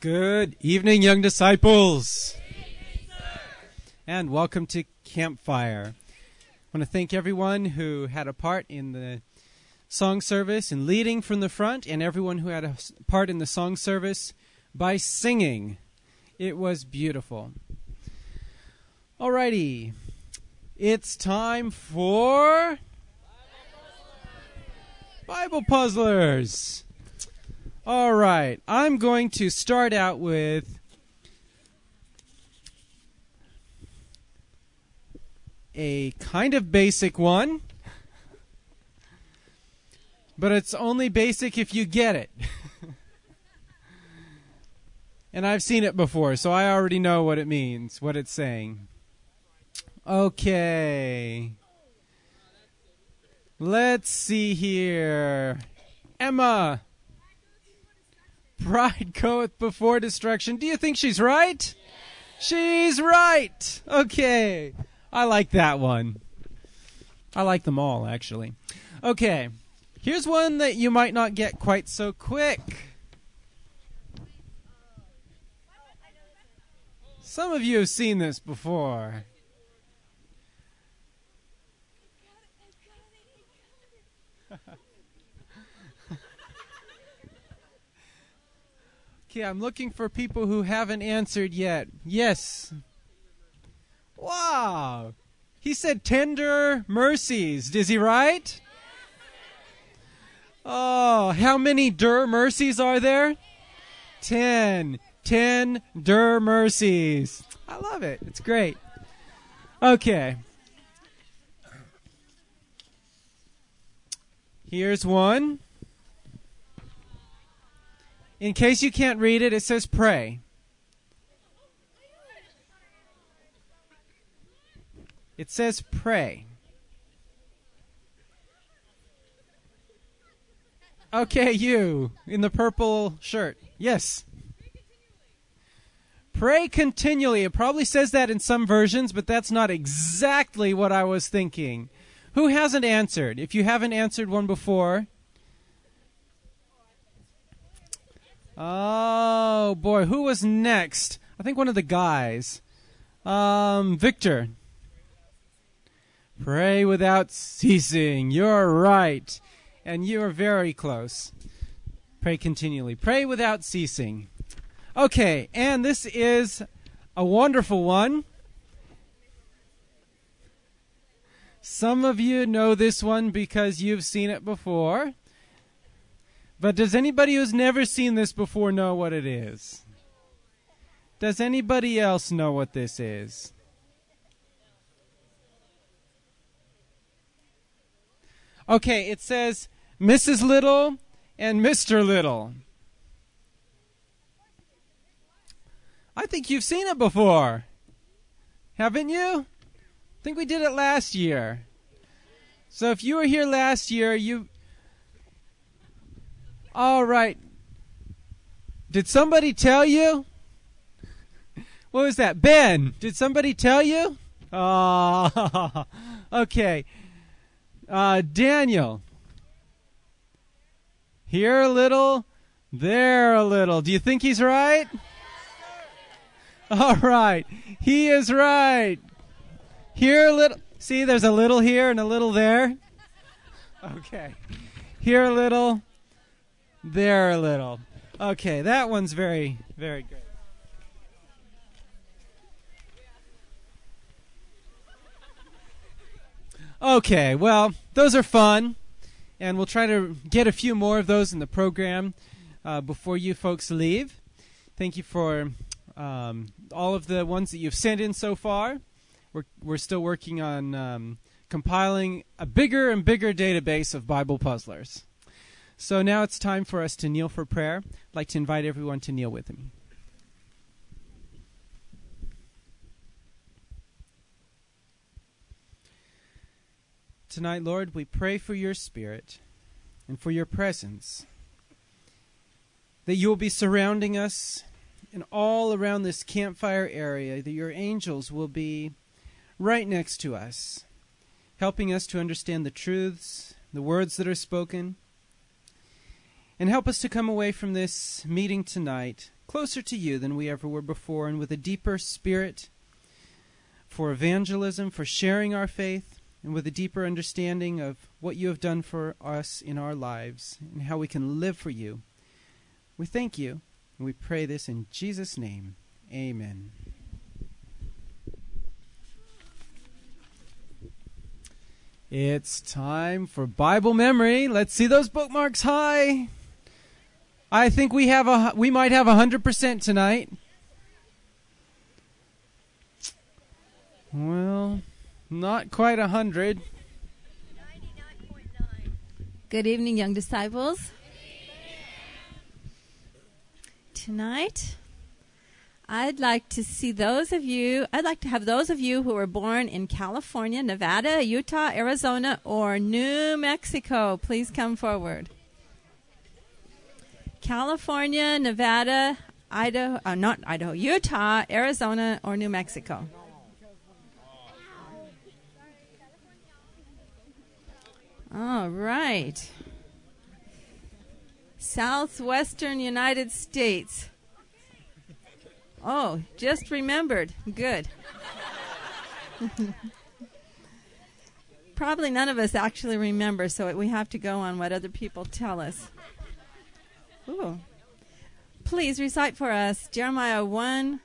Good evening, young disciples. And welcome to Campfire. I want to thank everyone who had a part in the song service and leading from the front, and everyone who had a part in the song service by singing. It was beautiful. Alrighty, it's time for Bible Puzzlers. All right, I'm going to start out with a kind of basic one, but it's only basic if you get it. And I've seen it before, so I already know what it means, what it's saying. Okay. Let's see here. Emma. Pride goeth before destruction. Do you think she's right? Yes. She's right. Okay. I like that one. I like them all, actually. Okay. Here's one that you might not get quite so quick. Some of you have seen this before. Okay, I'm looking for people who haven't answered yet. Yes. Wow. He said tender mercies. Is he right? Oh, how many mercies are there? 10. 10 mercies. I love it. It's great. Okay. Here's one. In case you can't read it, it says pray. It says pray. Okay, you in the purple shirt. Yes. Pray continually. It probably says that in some versions, but that's not exactly what I was thinking. Who hasn't answered? If you haven't answered one before. Oh, boy. Who was next? I think one of the guys. Victor. Pray without ceasing. You're right. And you're very close. Pray continually. Pray without ceasing. Okay, and this is a wonderful one. Some of you know this one because you've seen it before. But does anybody who's never seen this before know what it is? Does anybody else know what this is? Okay, it says Mrs. Little and Mr. Little. I think you've seen it before. Haven't you? I think we did it last year. So if you were here last year, all right. Did somebody tell you? What was that? Ben, did somebody tell you? Oh, okay. Daniel. Here a little, there a little. Do you think he's right? All right. He is right. Here a little. See, there's a little here and a little there. Okay. Here a little. There a little. Okay, that one's very, very good. Okay, well, those are fun, and we'll try to get a few more of those in the program before you folks leave. Thank you for all of the ones that you've sent in so far. We're still working on compiling a bigger and bigger database of Bible puzzlers. So now it's time for us to kneel for prayer. I'd like to invite everyone to kneel with me. Tonight, Lord, we pray for your Spirit and for your presence, that you will be surrounding us and all around this campfire area, that your angels will be right next to us, helping us to understand the truths, the words that are spoken, and help us to come away from this meeting tonight closer to you than we ever were before, and with a deeper spirit for evangelism, for sharing our faith, and with a deeper understanding of what you have done for us in our lives and how we can live for you. We thank you, and we pray this in Jesus' name. Amen. It's time for Bible memory. Let's see those bookmarks high. I think we might have 100% tonight. Well, not quite 100. 99.9. Good evening, young disciples. Tonight, I'd like to have those of you who were born in California, Nevada, Utah, Arizona, or New Mexico. Please come forward. California, Nevada, Utah, Arizona, or New Mexico. All right. Southwestern United States. Oh, just remembered. Good. Probably none of us actually remember, so we have to go on what other people tell us. Ooh. Please recite for us Jeremiah 1.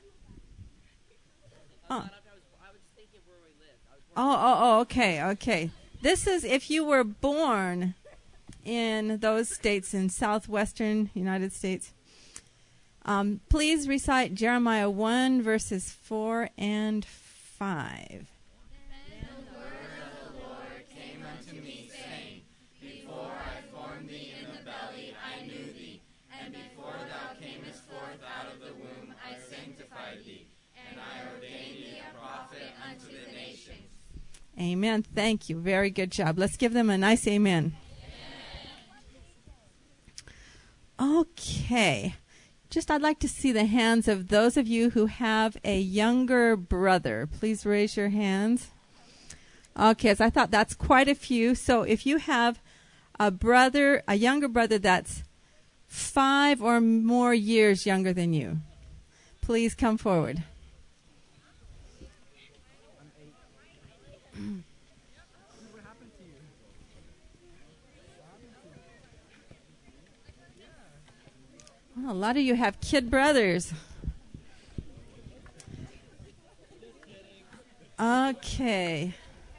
Okay. This is if you were born in those states in southwestern United States. Please recite Jeremiah 1, verses 4 and 5. Amen. Thank you. Very good job. Let's give them a nice amen. Okay. I'd like to see the hands of those of you who have a younger brother. Please raise your hands. Okay, so I thought that's quite a few. So if you have a younger brother that's 5 or more years younger than you, please come forward. Well, a lot of you have kid brothers. Okay.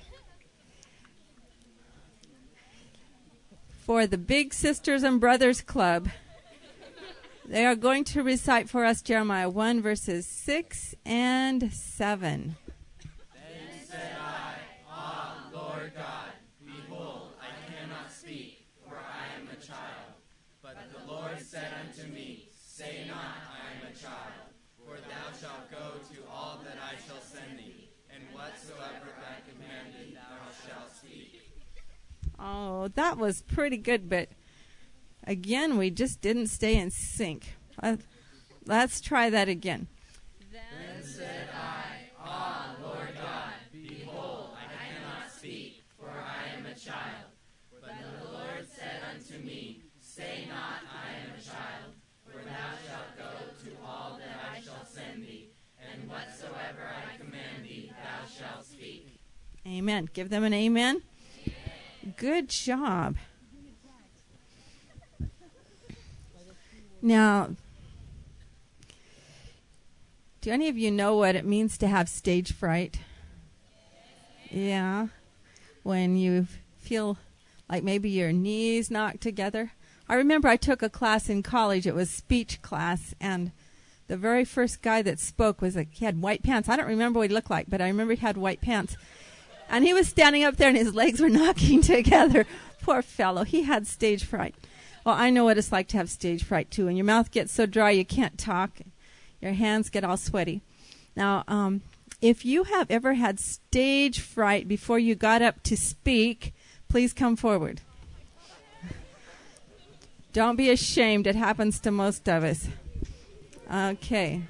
For the Big Sisters and Brothers Club, they are going to recite for us Jeremiah 1, verses 6 and 7. Oh, that was pretty good, but again, we just didn't stay in sync. Let's try that again. Then said I, Lord God, behold, I cannot speak, for I am a child. But the Lord said unto me, say not, I am a child, for thou shalt go to all that I shall send thee, and whatsoever I command thee, thou shalt speak. Amen. Give them an amen. Good job. Now, do any of you know what it means to have stage fright? Yeah. When you feel like maybe your knees knocked together. I remember I took a class in college. It was speech class, and the very first guy that spoke he had white pants. I don't remember what he looked like, but I remember he had white pants. And he was standing up there, and his legs were knocking together. Poor fellow. He had stage fright. Well, I know what it's like to have stage fright, too. And your mouth gets so dry you can't talk. Your hands get all sweaty. Now, if you have ever had stage fright before you got up to speak, please come forward. Don't be ashamed. It happens to most of us. Okay.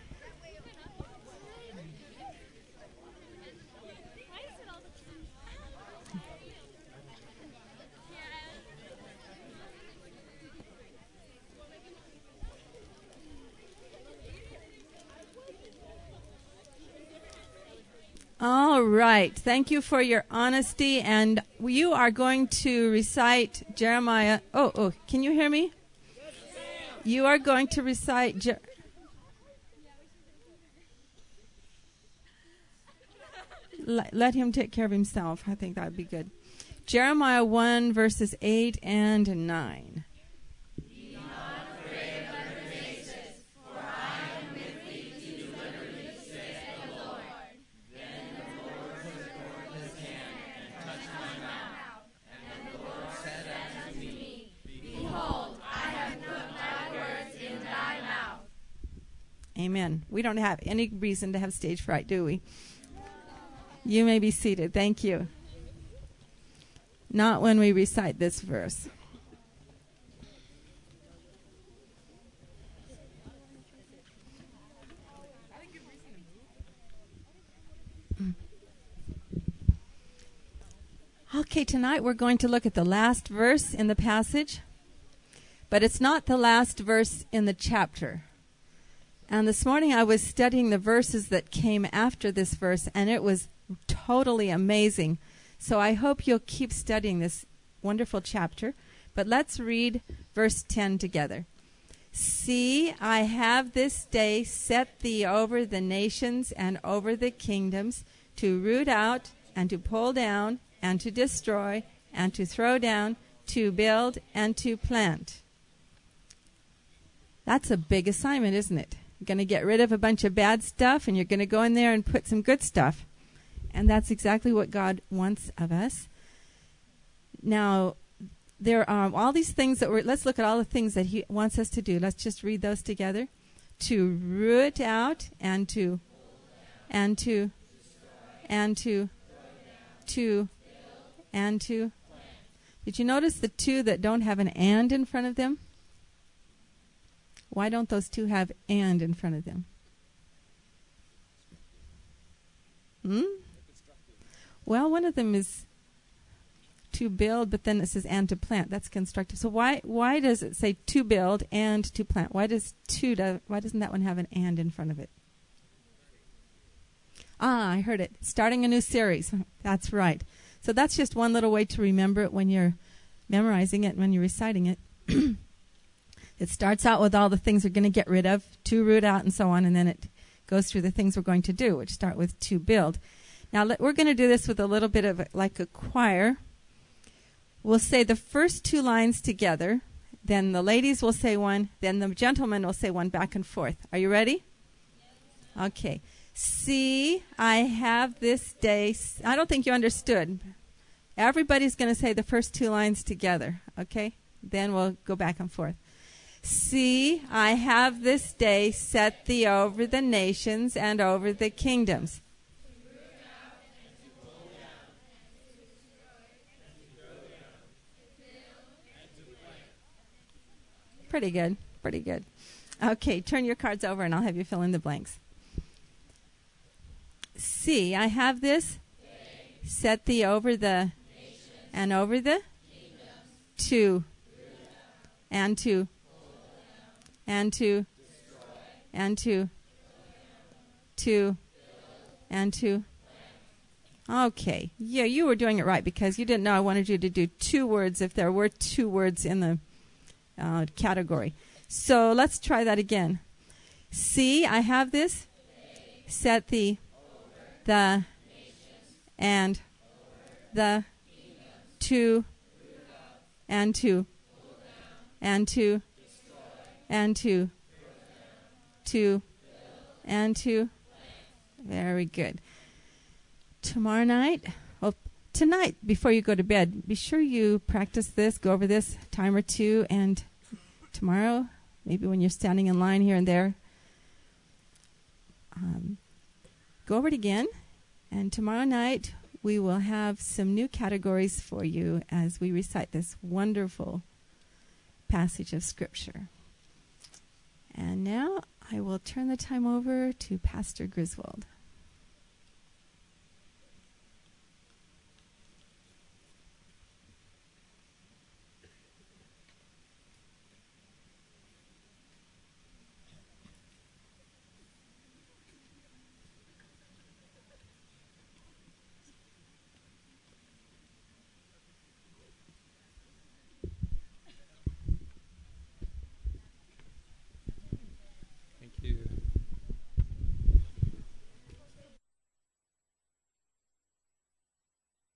All right. Thank you for your honesty. And you are going to recite Jeremiah. Oh, can you hear me? You are going to recite. Let him take care of himself. I think that would be good. Jeremiah 1, verses 8 and 9. Amen. We don't have any reason to have stage fright, do we? You may be seated. Thank you. Not when we recite this verse. Okay, tonight we're going to look at the last verse in the passage, but it's not the last verse in the chapter. And this morning I was studying the verses that came after this verse, and it was totally amazing. So I hope you'll keep studying this wonderful chapter. But let's read verse 10 together. See, I have this day set thee over the nations and over the kingdoms, to root out and to pull down and to destroy and to throw down, to build and to plant. That's a big assignment, isn't it? You're going to get rid of a bunch of bad stuff, and you're going to go in there and put some good stuff. And that's exactly what God wants of us. Now, there are all these things that let's look at all the things that He wants us to do. Let's just read those together. To root out and to Did you notice the two that don't have an and in front of them? Why don't those two have and in front of them? Well, one of them is to build, but then it says and to plant. That's constructive. So why does it say to build and to plant? Why doesn't that one have an and in front of it? I heard it. Starting a new series. That's right. So that's just one little way to remember it when you're memorizing it, when you're reciting it. It starts out with all the things we're going to get rid of, to root out and so on, and then it goes through the things we're going to do, which start with to build. Now, we're going to do this with a little bit of like a choir. We'll say the first two lines together, then the ladies will say one, then the gentlemen will say one back and forth. Are you ready? Yes. Okay. See, I have this day. I don't think you understood. Everybody's going to say the first two lines together, okay? Then we'll go back and forth. See, I have this day set thee over the nations and over the kingdoms. Pretty good, pretty good. Okay, turn your cards over and I'll have you fill in the blanks. See, I have this set thee over the and over the to and to and to and to and to. Okay. Yeah, you were doing it right because you didn't know I wanted you to do two words if there were two words in the category. So let's try that again. See, I have this set the and the to and to and to and to and to. Very good. Tomorrow night, tonight before you go to bed, be sure you practice this, go over this a time or two, and tomorrow, maybe when you're standing in line here and there, go over it again. And tomorrow night, we will have some new categories for you as we recite this wonderful passage of Scripture. And now I will turn the time over to Pastor Griswold.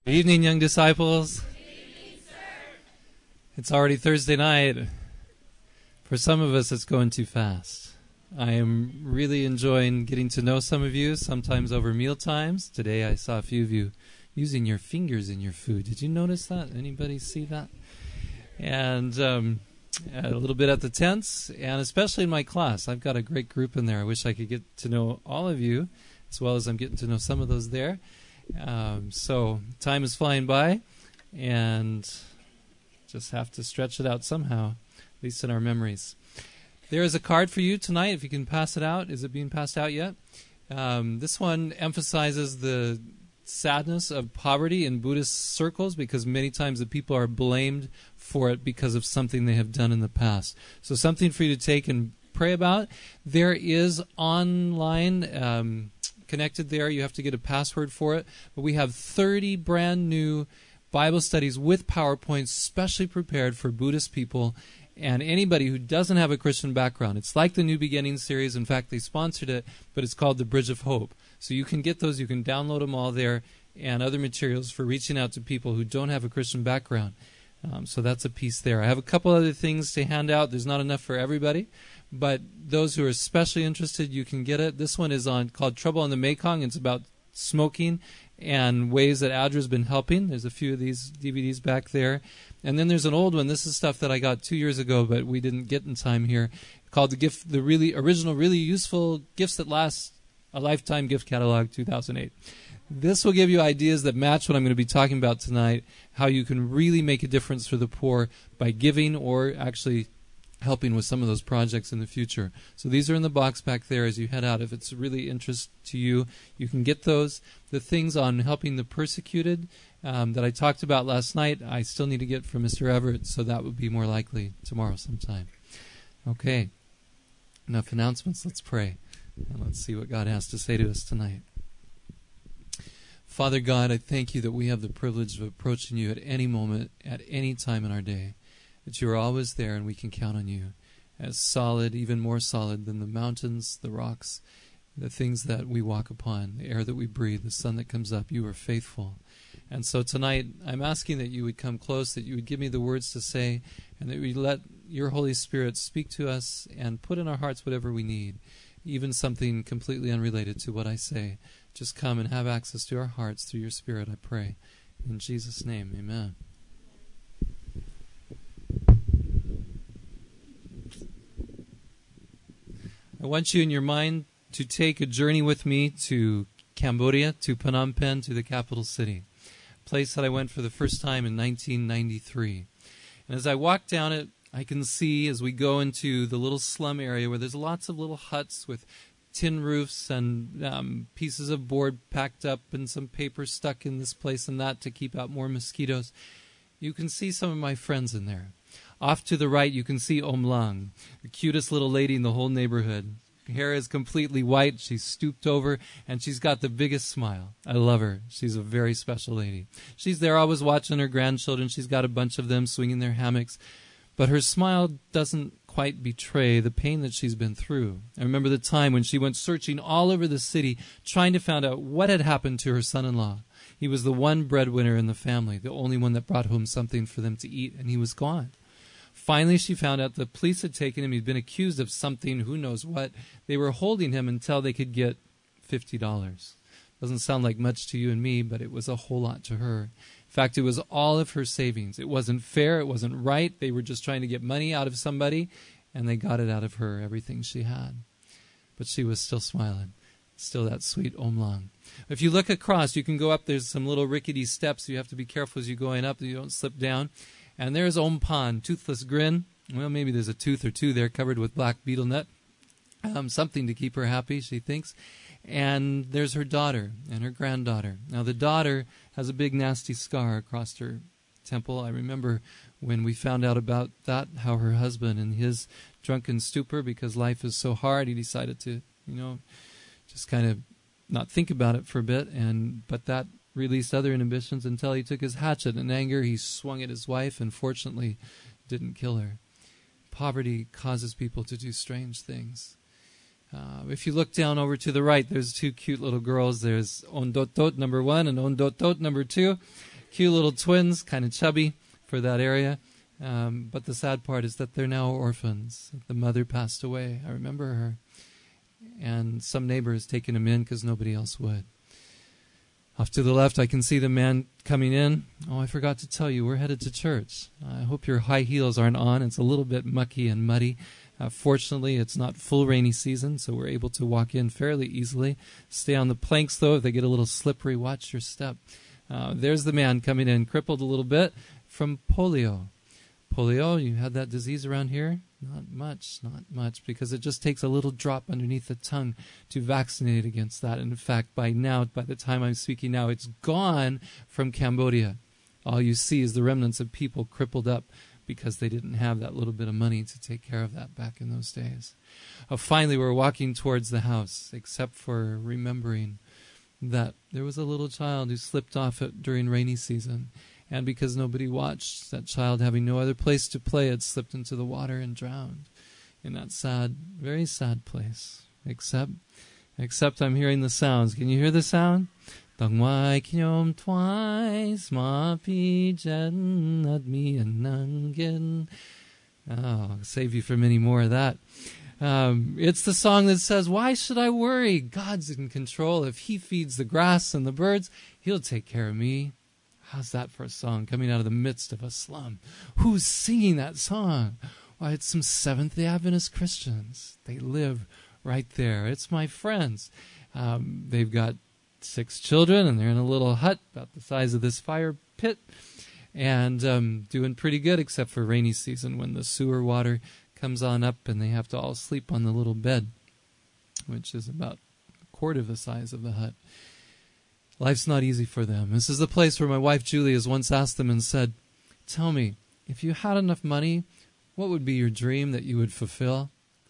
Good evening, young disciples. Good evening, sir. It's already Thursday night. For some of us, it's going too fast. I am really enjoying getting to know some of you, sometimes over meal times. Today I saw a few of you using your fingers in your food. Did you notice that? Anybody see that? And a little bit at the tents, and especially in my class. I've got a great group in there. I wish I could get to know all of you, as well as I'm getting to know some of those there. So time is flying by, and just have to stretch it out somehow, at least in our memories. There is a card for you tonight, if you can pass it out. Is it being passed out yet? This one emphasizes the sadness of poverty in Buddhist circles, because many times the people are blamed for it because of something they have done in the past. So something for you to take and pray about. There is online connected there. You have to get a password for it. But we have 30 brand new Bible studies with PowerPoints specially prepared for Buddhist people and anybody who doesn't have a Christian background. It's like the New Beginning series. In fact, they sponsored it, but it's called the Bridge of Hope. So you can get those. You can download them all there, and other materials for reaching out to people who don't have a Christian background. So that's a piece there. I have a couple other things to hand out. There's not enough for everybody, but those who are especially interested, you can get it. This one is called Trouble on the Mekong. It's about smoking and ways that Audra's been helping. There's a few of these DVDs back there. And then there's an old one. This is stuff that I got 2 years ago, but we didn't get in time here, called the really original, really useful Gifts That Last a Lifetime Gift Catalog 2008. This will give you ideas that match what I'm going to be talking about tonight, how you can really make a difference for the poor by giving or actually helping with some of those projects in the future. So these are in the box back there as you head out. If it's really interest to you, you can get those. The things on helping the persecuted that I talked about last night, I still need to get from Mr. Everett, so that would be more likely tomorrow sometime. Okay, enough announcements. Let's pray, and let's see what God has to say to us tonight. Father God, I thank you that we have the privilege of approaching you at any moment, at any time in our day, that you are always there and we can count on you as solid, even more solid than the mountains, the rocks, the things that we walk upon, the air that we breathe, the sun that comes up. You are faithful. And so tonight, I'm asking that you would come close, that you would give me the words to say, and that we let your Holy Spirit speak to us and put in our hearts whatever we need, even something completely unrelated to what I say. Just come and have access to our hearts through your Spirit, I pray. In Jesus' name, amen. I want you in your mind to take a journey with me to Cambodia, to Phnom Penh, to the capital city, a place that I went for the first time in 1993. And as I walk down it, I can see as we go into the little slum area where there's lots of little huts with tin roofs and pieces of board packed up and some paper stuck in this place and that to keep out more mosquitoes. You can see some of my friends in there. Off to the right, you can see Om Lang, the cutest little lady in the whole neighborhood. Her hair is completely white. She's stooped over, and she's got the biggest smile. I love her. She's a very special lady. She's there always watching her grandchildren. She's got a bunch of them swinging their hammocks. But her smile doesn't quite betray the pain that she's been through. I remember the time when she went searching all over the city, trying to find out what had happened to her son-in-law. He was the one breadwinner in the family, the only one that brought home something for them to eat, and he was gone. Finally, she found out the police had taken him. He'd been accused of something, who knows what. They were holding him until they could get $50. Doesn't sound like much to you and me, but it was a whole lot to her. In fact, it was all of her savings. It wasn't fair. It wasn't right. They were just trying to get money out of somebody, and they got it out of her, everything she had. But she was still smiling. Still that sweet Om Lang. If you look across, you can go up. There's some little rickety steps. You have to be careful as you're going up that you don't slip down. And there's Om Pan, toothless grin. Well, maybe there's a tooth or two there covered with black beetle nut. Something to keep her happy, she thinks. And there's her daughter and her granddaughter. Now, the daughter has a big nasty scar across her temple. I remember when we found out about that, how her husband, in his drunken stupor, because life is so hard, he decided to, just kind of not think about it for a bit. But that released other inhibitions until he took his hatchet. In anger, he swung at his wife and fortunately didn't kill her. Poverty causes people to do strange things. If you look down over to the right, there's two cute little girls. There's Ondotot number 1 and Ondotot number 2. Cute little twins, kind of chubby for that area. But the sad part is that they're now orphans. The mother passed away. I remember her. And some neighbors taking them in because nobody else would. Off to the left, I can see the man coming in. Oh, I forgot to tell you, we're headed to church. I hope your high heels aren't on. It's a little bit mucky and muddy. Fortunately, it's not full rainy season, so we're able to walk in fairly easily. Stay on the planks, though. If they get a little slippery, watch your step. There's the man coming in, crippled a little bit from polio. Polio, you had that disease around here? Not much, because it just takes a little drop underneath the tongue to vaccinate against that. And in fact, by the time I'm speaking now, it's gone from Cambodia. All you see is the remnants of people crippled up because they didn't have that little bit of money to take care of that back in those days. Finally, we're walking towards the house, except for remembering that there was a little child who slipped off it during rainy season. And because nobody watched, that child, having no other place to play, had slipped into the water and drowned in that sad, very sad place. Except I'm hearing the sounds. Can you hear the sound? Dangwai kinyom twice ma pi jen at me and nangin. Oh, I'll save you from any more of that. It's the song that says, why should I worry? God's in control. If he feeds the grass and the birds, he'll take care of me. How's that for a song coming out of the midst of a slum? Who's singing that song? Why, it's some Seventh-day Adventist Christians. They live right there. It's my friends. They've got 6 children, and they're in a little hut about the size of this fire pit, and doing pretty good, except for rainy season when the sewer water comes on up and they have to all sleep on the little bed, which is about a quarter of the size of the hut. Life's not easy for them. This is the place where my wife Julie has once asked them and said, tell me, if you had enough money, what would be your dream that you would fulfill?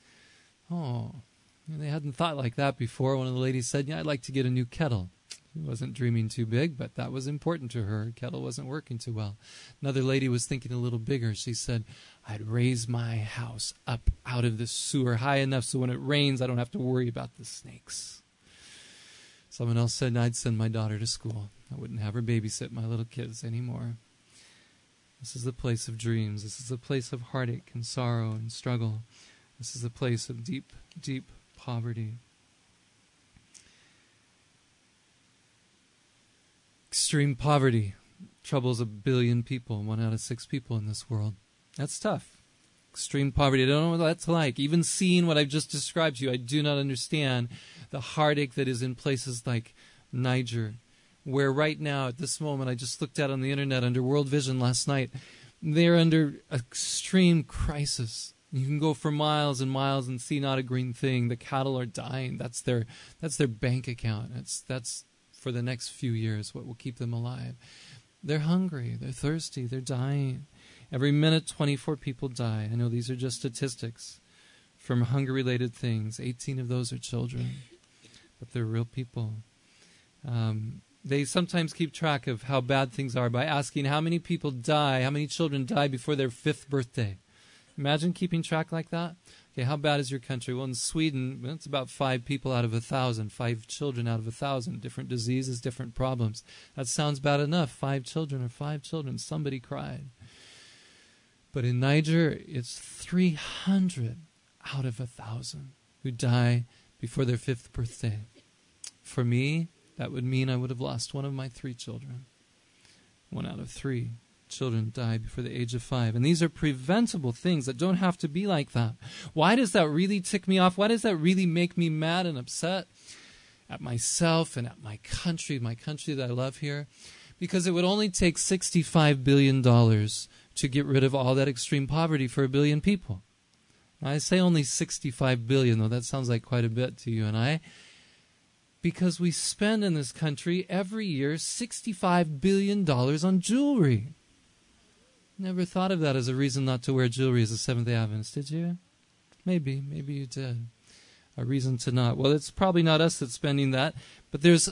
Oh, they hadn't thought like that before. One of the ladies said, yeah, I'd like to get a new kettle. She wasn't dreaming too big, but that was important to her. Her kettle wasn't working too well. Another lady was thinking a little bigger. She said, I'd raise my house up out of the sewer high enough so when it rains, I don't have to worry about the snakes. Someone else said, I'd send my daughter to school. I wouldn't have her babysit my little kids anymore. This is the place of dreams. This is the place of heartache and sorrow and struggle. This is the place of deep, deep poverty. Extreme poverty troubles 1 billion people, 1 out of 6 people in this world. That's tough. Extreme poverty. I don't know what that's like. Even seeing what I've just described to you, I do not understand the heartache that is in places like Niger, where right now, at this moment, I just looked at on the internet under World Vision last night, they're under extreme crisis. You can go for miles and miles and see not a green thing. The cattle are dying. That's their bank account. That's for the next few years what will keep them alive. They're hungry. They're thirsty. They're dying. Every minute, 24 people die. I know these are just statistics from hunger-related things. 18 of those are children, but they're real people. They sometimes keep track of how bad things are by asking how many people die, how many children die before their 5th birthday. Imagine keeping track like that. Okay, how bad is your country? Well, in Sweden, it's about 5 people out of 1,000, 5 children out of 1,000. Different diseases, different problems. That sounds bad enough. 5 children are 5 children. Somebody cried. But in Niger, it's 300 out of 1,000 who die before their 5th birthday. For me, that would mean I would have lost one of my 3 children. 1 out of 3 children die before the age of 5. And these are preventable things that don't have to be like that. Why does that really tick me off? Why does that really make me mad and upset at myself and at my country that I love here? Because it would only take $65 billion to get rid of all that extreme poverty for 1 billion people. Now, I say only 65 billion, though that sounds like quite a bit to you and I, because we spend in this country every year $65 billion on jewelry. Never thought of that as a reason not to wear jewelry as a Seventh-day Adventist, did you? Maybe you did. A reason to not. Well, it's probably not us that's spending that, but there's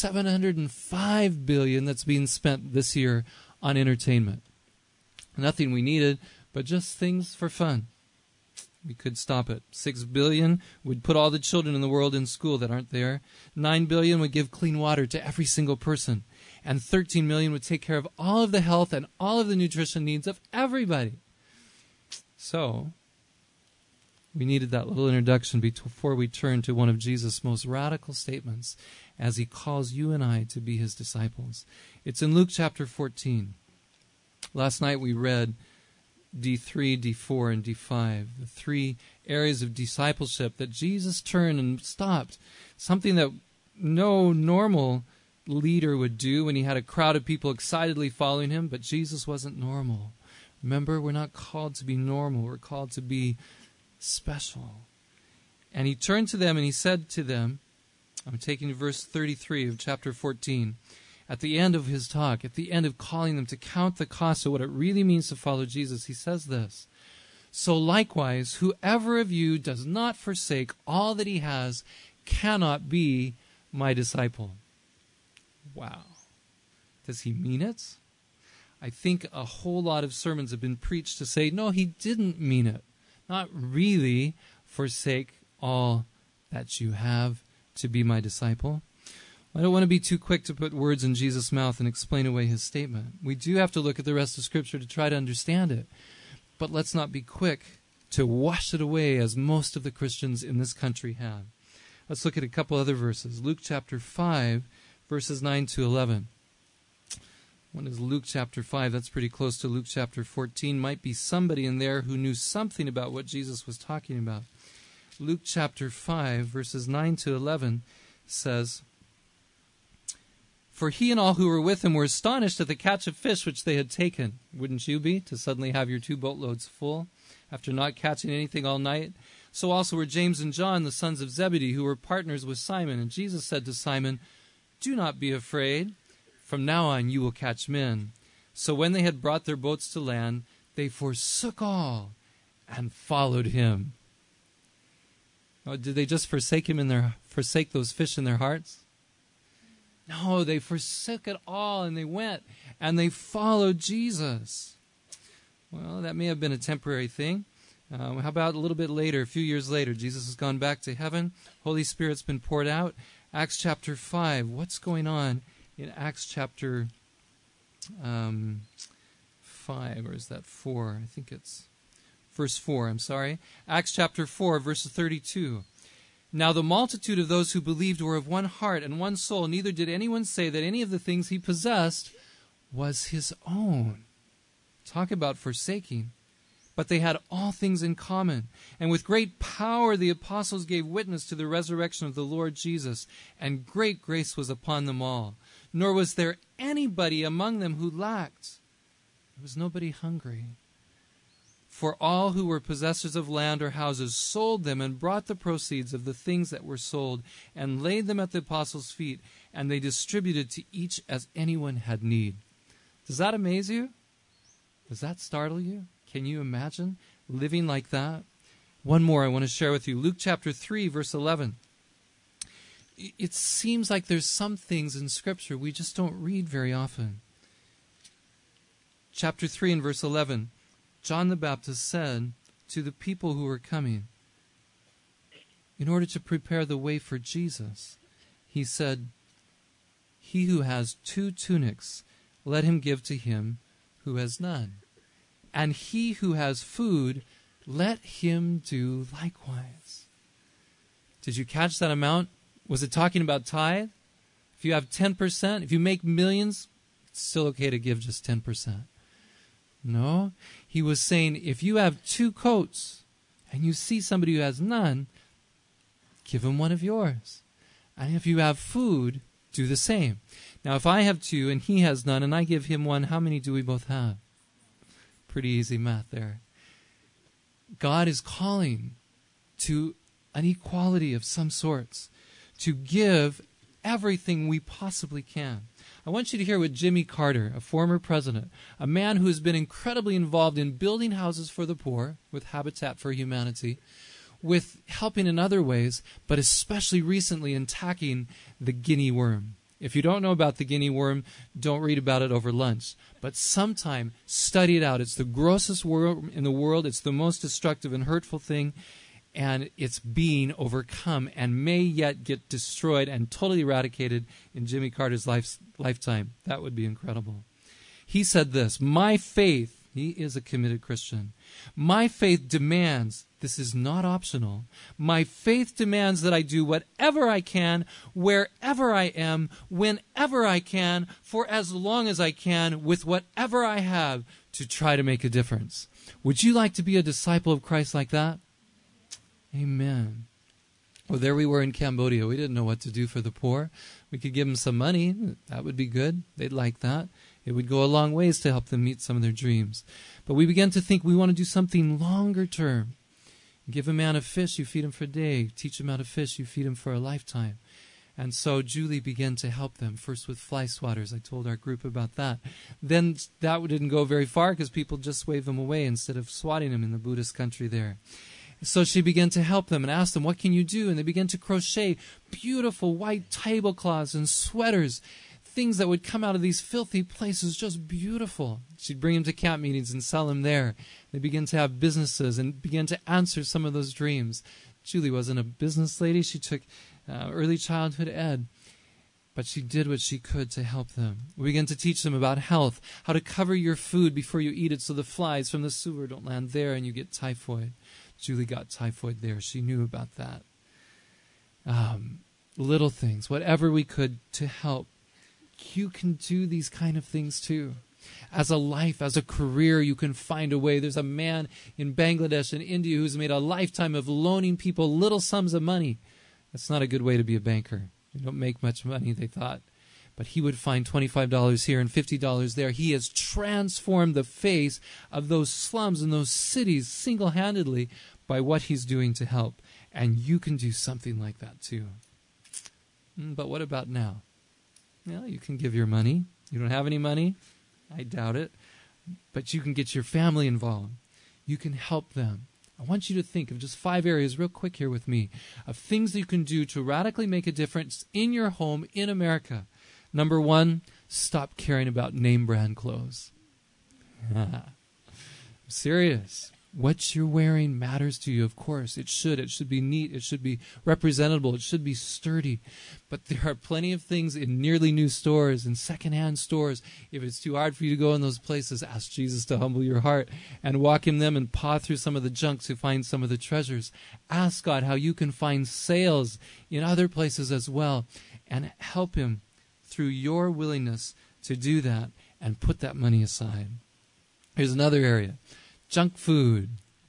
$705 billion that's being spent this year on entertainment. Nothing we needed, but just things for fun. We could stop it. $6 billion would put all the children in the world in school that aren't there. $9 billion would give clean water to every single person. and 13 million would take care of all of the health and all of the nutrition needs of everybody. So, we needed that little introduction before we turn to one of Jesus' most radical statements as he calls you and I to be his disciples. It's in Luke chapter 14. Last night we read D3, D4, and D5, the three areas of discipleship that Jesus turned and stopped. Something that no normal leader would do when he had a crowd of people excitedly following him, but Jesus wasn't normal. Remember, we're not called to be normal. We're called to be special. And he turned to them and he said to them, I'm taking verse 33 of chapter 14, at the end of his talk, at the end of calling them to count the cost of what it really means to follow Jesus, he says this, so likewise, whoever of you does not forsake all that he has cannot be my disciple. Wow. Does he mean it? I think a whole lot of sermons have been preached to say, no, he didn't mean it. Not really forsake all that you have to be my disciple. I don't want to be too quick to put words in Jesus' mouth and explain away his statement. We do have to look at the rest of Scripture to try to understand it. But let's not be quick to wash it away as most of the Christians in this country have. Let's look at a couple other verses. Luke chapter 5, verses 9 to 11. One is Luke chapter 5. That's pretty close to Luke chapter 14. Might be somebody in there who knew something about what Jesus was talking about. Luke chapter 5, verses 9 to 11 says, for he and all who were with him were astonished at the catch of fish which they had taken. Wouldn't you be, to suddenly have your 2 boatloads full after not catching anything all night? So also were James and John, the sons of Zebedee, who were partners with Simon. And Jesus said to Simon, do not be afraid. From now on you will catch men. So when they had brought their boats to land, they forsook all and followed him. Oh, did they just forsake those fish in their hearts? No, they forsook it all and they went and they followed Jesus. Well, that may have been a temporary thing. How about a little bit later, a few years later, Jesus has gone back to heaven. Holy Spirit's been poured out. Acts chapter 5. What's going on in Acts chapter 5? Or is that 4? I think it's verse 4. I'm sorry. Acts chapter 4, verse 32. Now the multitude of those who believed were of one heart and one soul. Neither did anyone say that any of the things he possessed was his own. Talk about forsaking. But they had all things in common. And with great power the apostles gave witness to the resurrection of the Lord Jesus. And great grace was upon them all. Nor was there anybody among them who lacked. There was nobody hungry. For all who were possessors of land or houses sold them and brought the proceeds of the things that were sold and laid them at the apostles' feet, and they distributed to each as anyone had need. Does that amaze you? Does that startle you? Can you imagine living like that? One more I want to share with you. Luke chapter 3, verse 11. It seems like there's some things in Scripture we just don't read very often. Chapter 3 and verse 11. John the Baptist said to the people who were coming, in order to prepare the way for Jesus, he said, he who has 2 tunics, let him give to him who has none. And he who has food, let him do likewise. Did you catch that amount? Was it talking about tithe? If you have 10%, if you make millions, it's still okay to give just 10%. No, he was saying if you have 2 coats and you see somebody who has none, give him one of yours. And if you have food, do the same. Now, if I have 2 and he has none and I give him 1, how many do we both have? Pretty easy math there. God is calling to an equality of some sorts, to give everything we possibly can. I want you to hear what Jimmy Carter, a former president, a man who has been incredibly involved in building houses for the poor with Habitat for Humanity, with helping in other ways, but especially recently in attacking the guinea worm. If you don't know about the guinea worm, don't read about it over lunch. But sometime study it out. It's the grossest worm in the world. It's the most destructive and hurtful thing. and it's being overcome and may yet get destroyed and totally eradicated in Jimmy Carter's lifetime. That would be incredible. He said this, my faith, he is a committed Christian, my faith demands, this is not optional, my faith demands that I do whatever I can, wherever I am, whenever I can, for as long as I can, with whatever I have, to try to make a difference. Would you like to be a disciple of Christ like that? Amen. Well, there we were in Cambodia. We didn't know what to do for the poor. We could give them some money. That would be good. They'd like that. It would go a long ways to help them meet some of their dreams. But we began to think we want to do something longer term. Give a man a fish, you feed him for a day. Teach him how to fish, you feed him for a lifetime. And so Julie began to help them, first with fly swatters. I told our group about that. Then that didn't go very far because people just waved them away instead of swatting them in the Buddhist country there. So she began to help them and ask them, what can you do? And they began to crochet beautiful white tablecloths and sweaters, things that would come out of these filthy places, just beautiful. She'd bring them to camp meetings and sell them there. They began to have businesses and began to answer some of those dreams. Julie wasn't a business lady. She took early childhood ed. But she did what she could to help them. We began to teach them about health, how to cover your food before you eat it so the flies from the sewer don't land there and you get typhoid. Julie got typhoid there. She knew about that. Little things, whatever we could to help. You can do these kind of things too. As a life, as a career, you can find a way. There's a man in Bangladesh and India who's made a lifetime of loaning people little sums of money. That's not a good way to be a banker. You don't make much money, they thought. But he would find $25 here and $50 there. He has transformed the face of those slums and those cities single-handedly by what he's doing to help. And you can do something like that too. But what about now? Well, you can give your money. You don't have any money? I doubt it. But you can get your family involved. You can help them. I want you to think of just 5 areas real quick here with me of things that you can do to radically make a difference in your home in America. Number 1, stop caring about name brand clothes. I'm serious. What you're wearing matters to you, of course. It should. It should be neat. It should be representable. It should be sturdy. But there are plenty of things in nearly new stores and secondhand stores. If it's too hard for you to go in those places, ask Jesus to humble your heart and walk in them and paw through some of the junk to find some of the treasures. Ask God how you can find sales in other places as well and help Him through your willingness to do that and put that money aside. Here's another area. Junk food.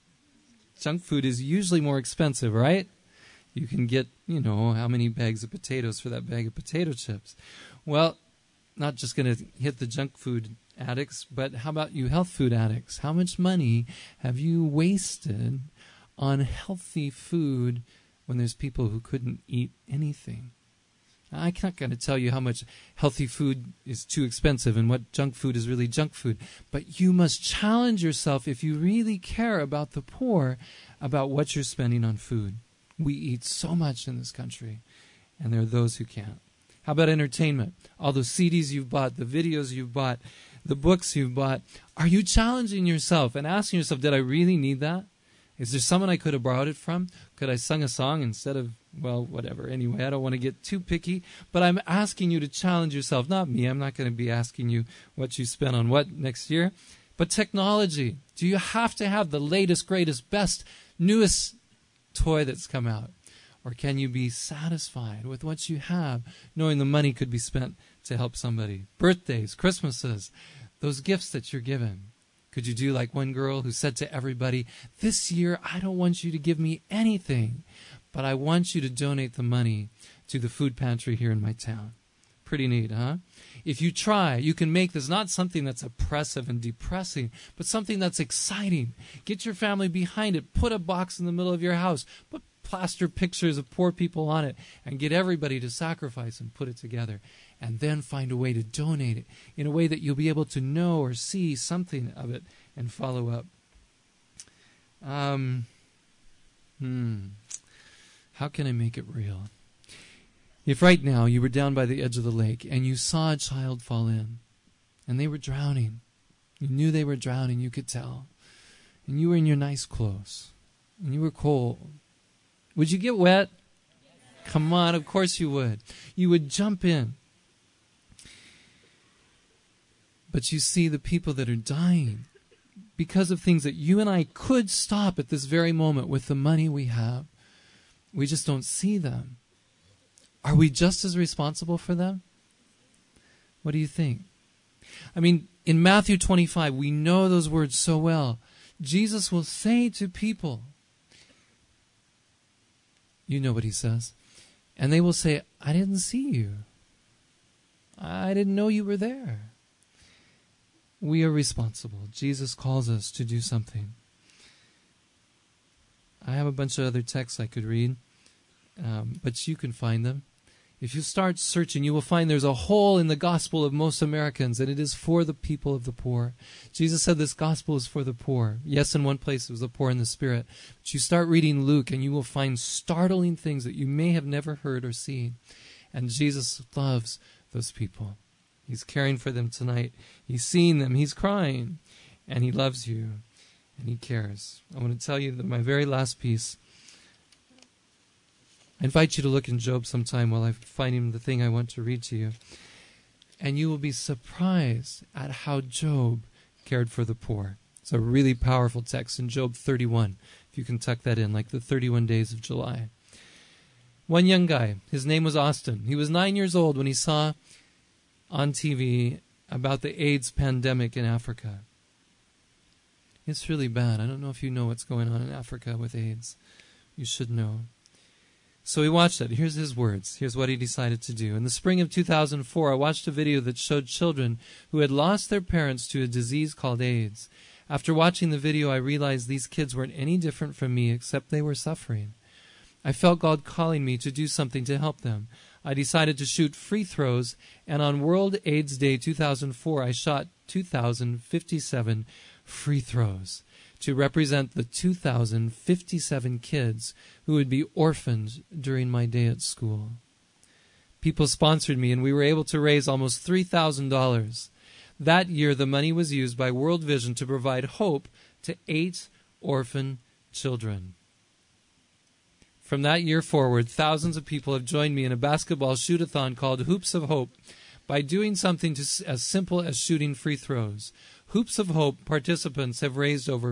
Junk food is usually more expensive, right? You can get, how many bags of potatoes for that bag of potato chips. Well, not just going to hit the junk food addicts, but how about you health food addicts? How much money have you wasted on healthy food when there's people who couldn't eat anything? I'm not going to tell you how much healthy food is too expensive and what junk food is really junk food. But you must challenge yourself if you really care about the poor about what you're spending on food. We eat so much in this country, and there are those who can't. How about entertainment? All the CDs you've bought, the videos you've bought, the books you've bought. Are you challenging yourself and asking yourself, did I really need that? Is there someone I could have borrowed it from? Could I sing a song instead of, whatever. Anyway, I don't want to get too picky, but I'm asking you to challenge yourself. Not me. I'm not going to be asking you what you spent on what next year. But technology. Do you have to have the latest, greatest, best, newest toy that's come out? Or can you be satisfied with what you have, knowing the money could be spent to help somebody? Birthdays, Christmases, those gifts that you're given. Could you do like one girl who said to everybody, this year I don't want you to give me anything, but I want you to donate the money to the food pantry here in my town. Pretty neat, huh? If you try, you can make this not something that's oppressive and depressing, but something that's exciting. Get your family behind it. Put a box in the middle of your house. Put plaster pictures of poor people on it and get everybody to sacrifice and put it together. And then find a way to donate it in a way that you'll be able to know or see something of it and follow up. How can I make it real? If right now you were down by the edge of the lake and you saw a child fall in and they were drowning, you knew they were drowning, you could tell, and you were in your nice clothes and you were cold Would you get wet? Come on, of course you would. You would jump in. But you see the people that are dying because of things that you and I could stop at this very moment with the money we have. We just don't see them. Are we just as responsible for them? What do you think? I mean, in Matthew 25, we know those words so well. Jesus will say to people, you know what he says, and they will say, I didn't see you. I didn't know you were there. We are responsible. Jesus calls us to do something. I have a bunch of other texts I could read, but you can find them. If you start searching, you will find there's a hole in the gospel of most Americans, and it is for the people of the poor. Jesus said this gospel is for the poor. Yes, in one place it was the poor in the spirit. But you start reading Luke, and you will find startling things that you may have never heard or seen. And Jesus loves those people. He's caring for them tonight. He's seeing them. He's crying. And he loves you. And he cares. I want to tell you that my very last piece, I invite you to look in Job sometime while I'm finding the thing I want to read to you. And you will be surprised at how Job cared for the poor. It's a really powerful text in Job 31, if you can tuck that in, like the 31 days of July. One young guy, his name was Austin. He was 9 years old when he saw on TV about the AIDS pandemic in Africa. It's really bad. I don't know if you know what's going on in Africa with AIDS. You should know. So he watched it. Here's his words. Here's what he decided to do. In the spring of 2004, I watched a video that showed children who had lost their parents to a disease called AIDS. After watching the video, I realized these kids weren't any different from me, except they were suffering. I felt God calling me to do something to help them. I decided to shoot free throws, and on World AIDS Day 2004, I shot 2,057 free throws to represent the 2,057 kids who would be orphaned during my day at school. People sponsored me, and we were able to raise almost $3,000. That year, the money was used by World Vision to provide hope to 8 orphan children. From that year forward, thousands of people have joined me in a basketball shoot-a-thon called Hoops of Hope by doing something as simple as shooting free throws. Hoops of Hope participants have raised over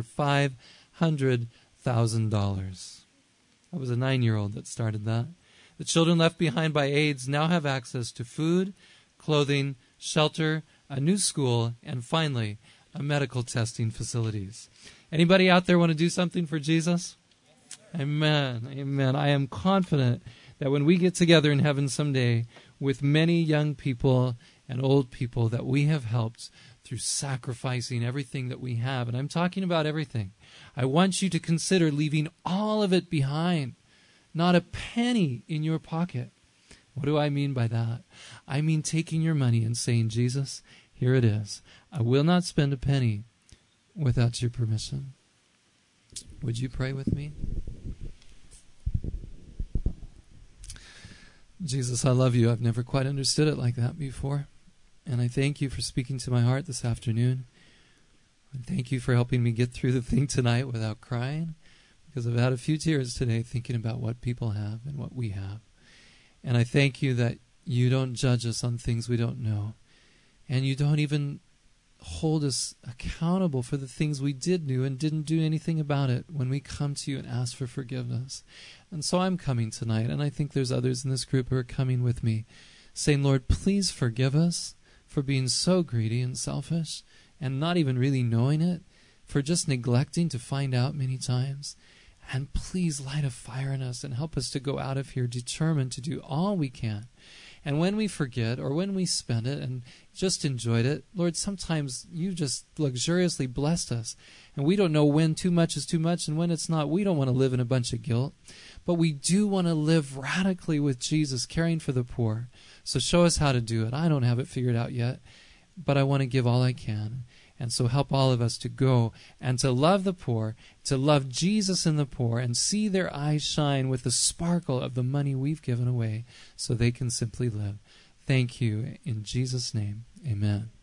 $500,000. I was a 9-year-old that started that. The children left behind by AIDS now have access to food, clothing, shelter, a new school, and finally, a medical testing facilities. Anybody out there want to do something for Jesus? Amen. Amen. I am confident that when we get together in heaven someday with many young people and old people that we have helped through sacrificing everything that we have, and I'm talking about everything, I want you to consider leaving all of it behind, not a penny in your pocket. What do I mean by that? I mean taking your money and saying, Jesus, here it is. I will not spend a penny without your permission. Would you pray with me? Jesus, I love you. I've never quite understood it like that before. And I thank you for speaking to my heart this afternoon. And thank you for helping me get through the thing tonight without crying, because I've had a few tears today thinking about what people have and what we have. And I thank you that you don't judge us on things we don't know. And you don't even hold us accountable for the things we did do and didn't do anything about it when we come to you and ask for forgiveness. And so I'm coming tonight, and I think there's others in this group who are coming with me, saying, Lord, please forgive us for being so greedy and selfish and not even really knowing it, for just neglecting to find out many times. And please light a fire in us and help us to go out of here determined to do all we can. And when we forget or when we spend it and just enjoyed it, Lord, sometimes you just luxuriously blessed us. And we don't know when too much is too much and when it's not. We don't want to live in a bunch of guilt. But we do want to live radically with Jesus, caring for the poor. So show us how to do it. I don't have it figured out yet, but I want to give all I can. And so help all of us to go and to love the poor, to love Jesus in the poor, and see their eyes shine with the sparkle of the money we've given away so they can simply live. Thank you. In Jesus' name, amen.